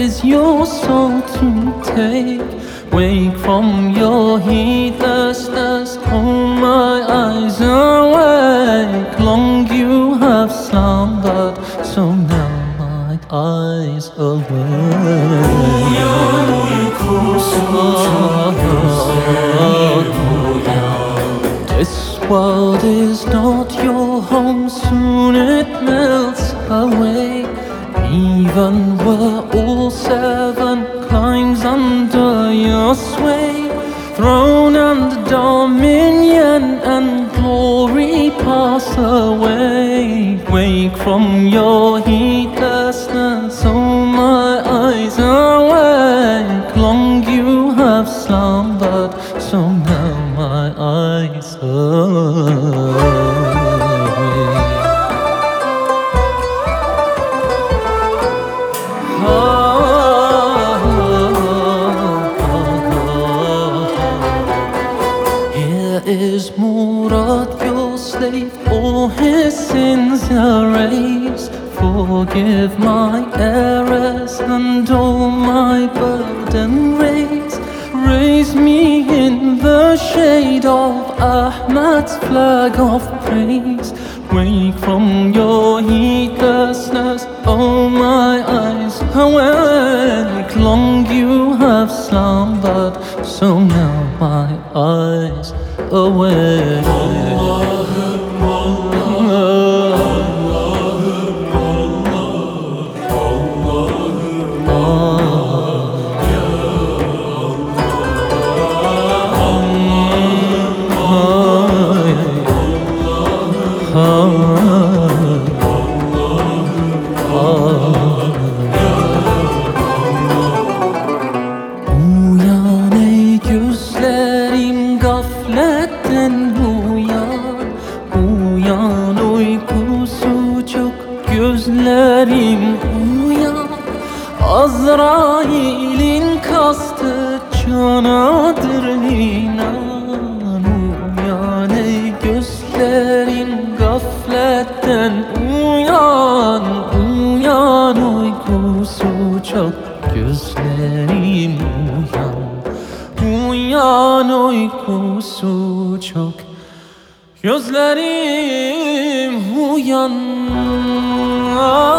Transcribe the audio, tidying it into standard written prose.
is your soul to take? Wake from your heedlessness, hold my eyes awake. Long you have slumbered, so now my eyes awake. Uyan uykusuzum gözlerim uyan. This world is not your home, soon it melts away. Even were all seven climes under your sway, throne and dominion and glory pass away. Wake from your heedlessness, oh my eyes awake. Long you have slumbered, so now my eyes awake. Here is Murad, your slave, all his sins erase. Forgive my errors and all my burden raise. Raise me in the shade of Ahmad's flag of praise. Wake from your heedlessness, oh my eyes awake. Long you have slumbered, so now my eyes awake. Allah'ım Allah, Allah'ım Allah, Allah'ım Allah, ya Uyan ey gözlerim, gafletten uyan. Uyan uykusu çok gözlerim uyan. Azrail'in kastı canadır inan. Uyan ey gözlerim, gafletten uyan. Uyan uykusu çok gözlerim uyan. Uyan uykusu çok gözlerim uyan.